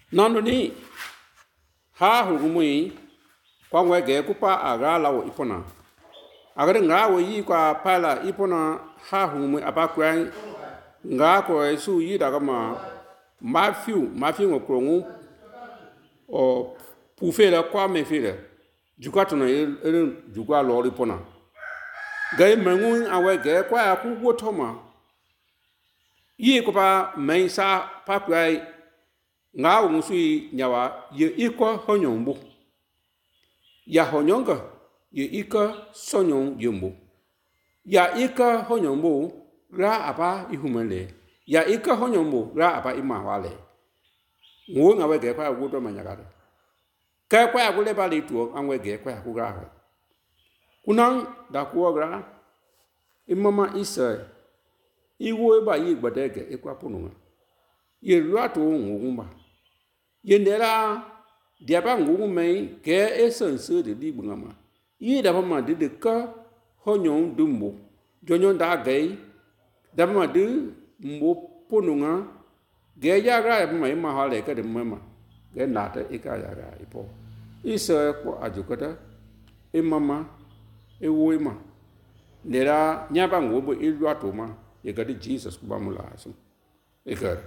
Nando ni ha hugumui kwa ngwege kupa aga lawo ipona agare nga wo yi kwa pala ipona ha hugumui abakwa nga ko esu yi daga Matthew ngokrongu o pufela kwa mefela jukatu na jugwa lori pona gai mengu awege kwa ku wotoma yi ko pa mensa pa kwai nga wo musui nyawa ye iko honyombu ya honyonga ye ika sonyon yumbu ya ika honyombu ra apa ihumele ya ika honyombu ra apa imawale ngo nga wege kwa wuto manyagare ka kwa gule bali tu anwege kwa kuga kunang da kuogra imama isa iwo ba yi gbadege ikwa pununga ye lwato ngumba ye ndera dia ba ngumai ke esense de libungama yi da ma de ka honyon dumbo jonyon da gai da ma de mbo pununga ge ya ga ma ma hale ka de mama ge nata ika ya ga ipo isa ko ajukata imama ewoima ndera nyaba ngobo ilwato ma ye ga de Jesus kubamula asu ikar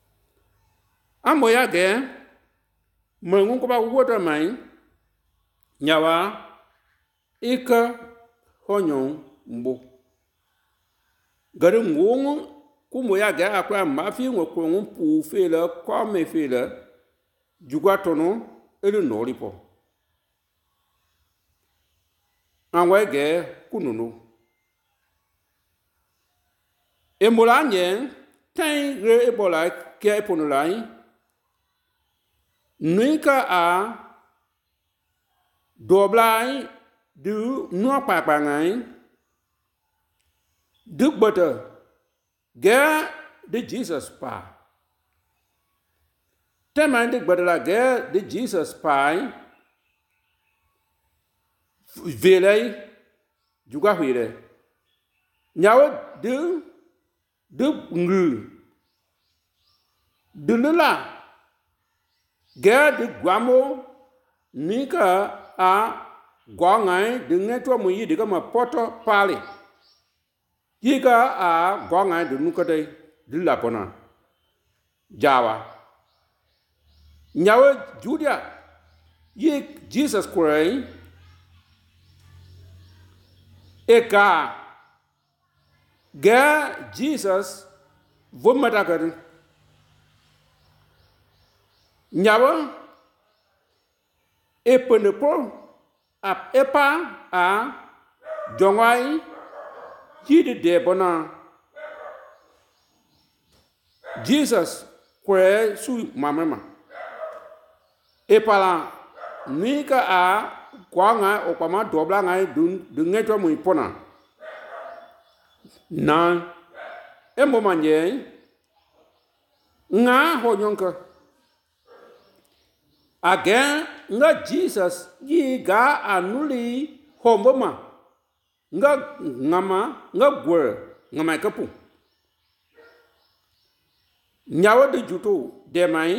amoya ge mengun ko ba wota mai nyawa ika honyon mbo gare ngongu kumoya ge akwa mafi ngoko pu fela kwa me fela jugwa tono ele noripo anwe ge kununu emolanye tan re ebola ke eponolai nuika a doblai du no papa ngai du butter ge de Jesus pa teman de butter la ge de Jesus pai velei juga huire nyawo de ngu de la ge de guamo nika a gwangai de ngeto mu yi de ma poto pali yiga a gwangai de nukade de la pona jawa nyawo judia yi Jesus Christ eka ge Jesus vomata kadu nyawa epenepo ap epa a jongwai yidi de bona Jesus kwe su mamema epala nika a kwanga okama dobla ngai dun ngeto mu ipona na embo manje nga honyonka again nga Jesus yi ga anuli homboma nga ngama nga gwer ngama kapu nyawo de juto de mai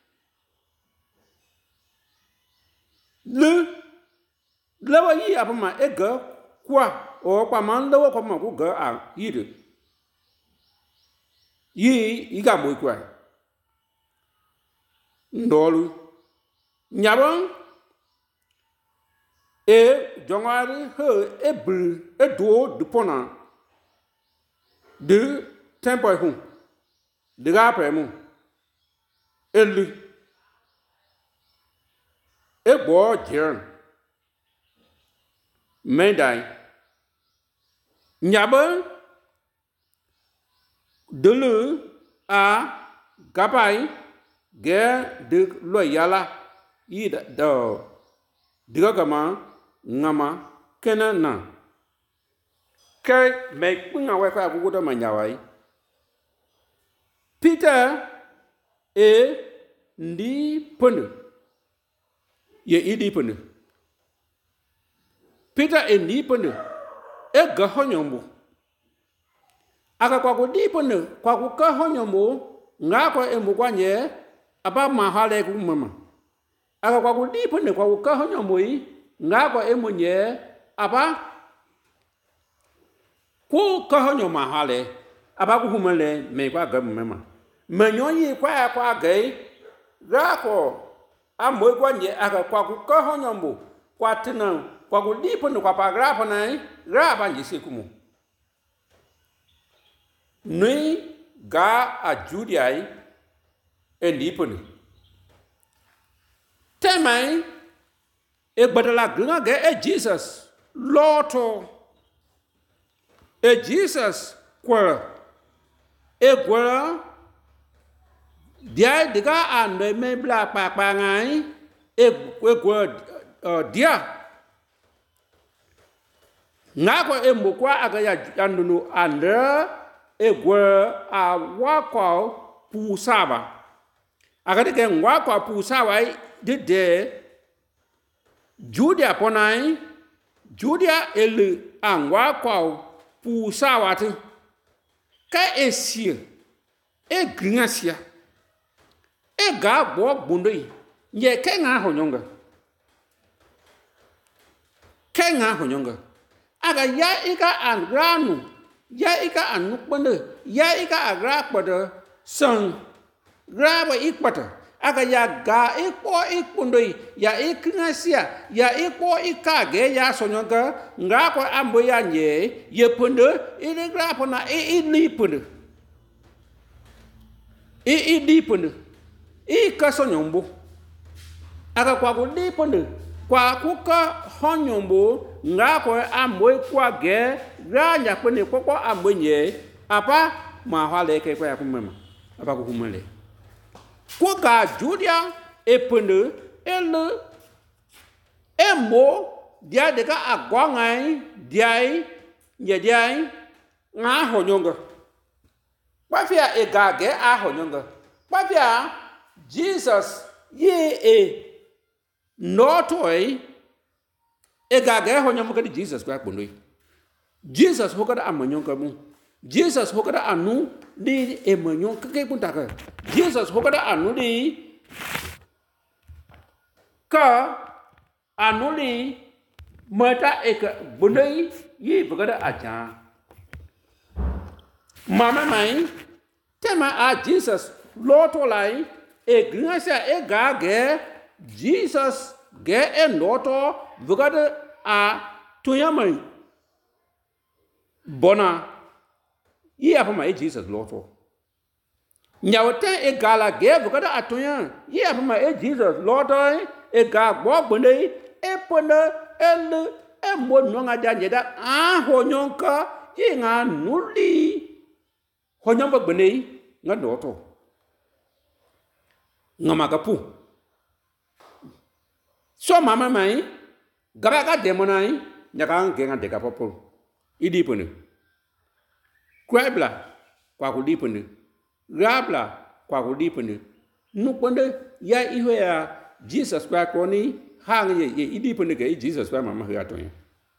le lawa yi apama ega kwa o kwa man lawa kwa ma ku ga a yide yi iga mo kwa ndolu nyabon e jongari he ebru edo de pona de tempo hu de ga premu elu ebo jern mendai nyabon delu a gabai ge de loyala ida do diga kama ngama kena na kai me kunga wa ka bugo da manyawai Peter e ndi ponu ye idi ponu Peter e ndi ponu e ga honyombo aka kwa ko di ponu kwa ko ka honyombo nga ko e mugwanye aba mahale ku mama aga kwa kudipo ne kwa kukaho nyomoi ngako emunye aba ku kaho nyomahale aba ku humele me kwa ga mama menyonyi kwa ga gako amoi kwa nye aga kwa kukaho nyombo kwa tina kwa kudipo ne kwa pagrapo nai graba njisi kumu nui ga a judiai endiponi temai e badala gunga ge e Jesus loto e Jesus kwa e kwa dia diga ande me bla pa ngai e kwa dia ngako e mukwa aga ya andunu ande e kwa a wako pusaba aga de ngwa pusaba de Judia ponai Judia ele angwa kwa pusawati ka esie e gringasia e ga bo bundoi ye kenga honyonga aga ya ika angranu ya ika anukbande ya ika agra pada sang graba ikpata aga ya ga ikpundoi ya iknasia ya ikage ya sonyonga ngako ambo ya nye ye punde ile grapo na ni punde di punde ka sonyombo aga kwa di punde kwa kuka honyombo ngako ambo kwa ge ranya punde koko ambo nye apa mahale ke kwa kumema apa kumele kwa Judia epende ele emo dia deka agwangai diai nyediai nga honyonga kwafia egage a honyonga kwafia Jesus ye notoi egage honyonga di Jesus kwa kundoi Jesus hokada amanyonga mu Jesus hokada anu di emanyon kake puntaka Jesus hokada anu di ka anu di mata eka bundai yi bagada aja mama mai tema a Jesus loto lai e grinasa e gage Jesus ge e loto bagada a tuyamai bona yi apa mai Jesus loto nyawote e gala ge bukada atoya yi apa mai Jesus loto e ga bo bonde e pona el e mo nonga janje a honyonka yi nga nuli honyomba bonde nga loto ngama kapu so mama mai gaga demonai nyaka genga de kapopo idi pone kwabla kwa kudipende rabla kwa kudipende nuponde ya iho ya Jesus kwa koni hang ye idipende ke Jesus kwa mama ha to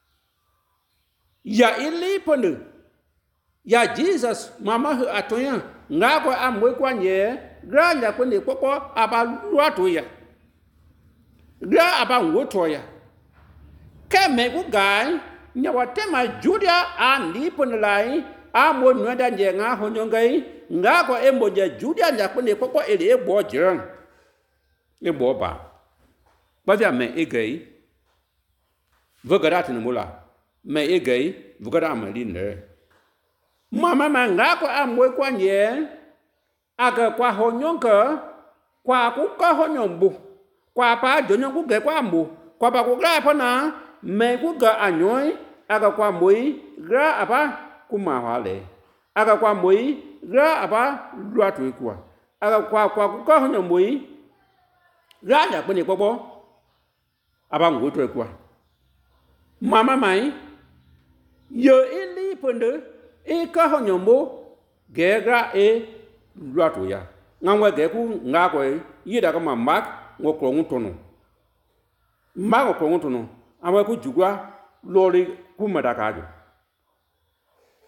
ya ilipende ya Jesus mama ha atoya ngako amwe kwa nye granja kwende koko aba luato ya gra aba ngoto ya keme ku gai nyawatema Judia andipende lai amo nwada njenga honyongai ngako emboja Judia njakone koko ele ebo jiran ebo ba bavia me egei vogara tinmula me egei vogara maline mama mangako amwe kwa nye aga kwa honyonka kwa kuka honyombu kwa pa jonyongu ge kwa mbu kwa ba kugra pana me kuga anyoi aga kwa moi gra apa kumahale aga kwa moi gra apa luatu ikwa aga kwa kuka honyombu gra ya kwenye popo apa ngutu ikwa mama mai yo ili pende ika honyombu ge gra luatu ya ngangwe ge ku ngakwe yida kama mak ngokro ngutono mak ngokro ngutono amwe ku jugwa lori ku madakajo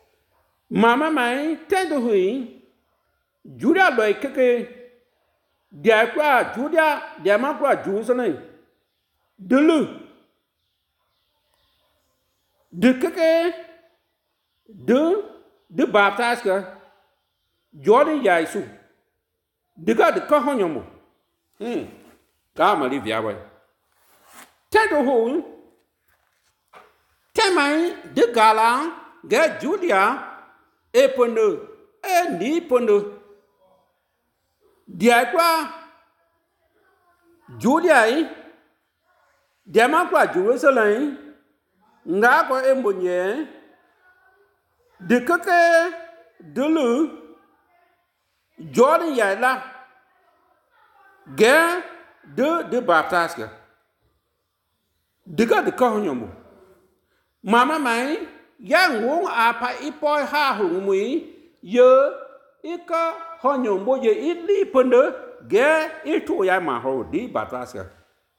mama mai tendo hui Judia loy keke dia kwa Judia dia ma kwa Jerusalem de lu de keke de baptise ka Jordan ya isu de ga de ka honyomo ka ma li via wa tendo ho temai de gala ga Judia e pondo e ni pondo dia kwa Judia yi dia ma kwa Jerusalem nga ko embonye de keke de lu Jordan ya la ge de baptise ka de ga de ka honyomo mama mai yang wong apa ipoi ha hung mui ye ika honyombo ye ili pende ge itu ya ma ho di baptise ka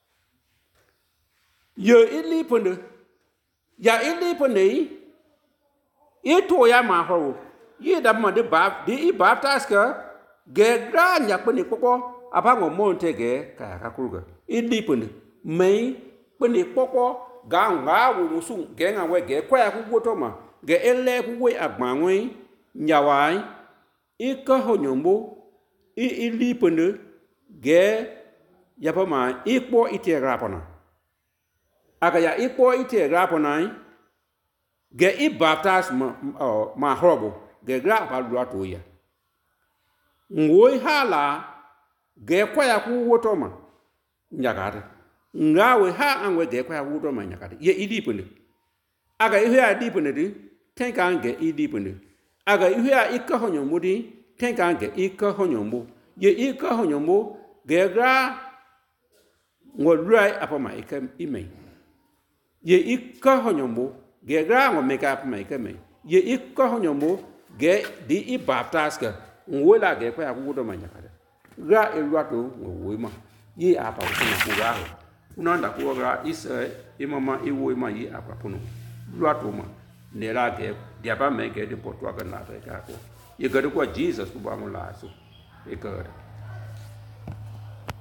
ye ili pende ya ili pende itu ya ma ho ye da ma de baptise ka ge gra nya pende popo apa ngo monte ge ka kuruga ili pende mai pende popo ga nga wo su ge nga we ge kwa ku goto ma ge ele ku we agbanwe nyawai ika honyombo ili pende ge ya pa ma ipo ite rapona aga ya ipo ite rapona ge I baptise ma hrobo ge gra pa lwa to ya ngoi hala ge kwa ku goto ma nyagata ngawe ha angwe ge kwa wudo ma nyakade ye idi pende aga ihe a di pende di tenka nge idi pende aga ihe a ika honyombo di tenka nge ika honyombo ye ika honyombo ge gra ngolrai apa ma ika ime ye ika honyombo ge gra ngo meka apa ma ika me ye ika honyombo ge di I baptise ka ngola ge kwa wudo ma nyakade gra elwato ngwe ma ye apa ko na ku ga nanda ko ga isa imama iwo ima yi apa puno lwato ma ne la ge dia ba me ge de potwa ga na ta ka ko ye ga ko Jesus ku ba mo la so e ka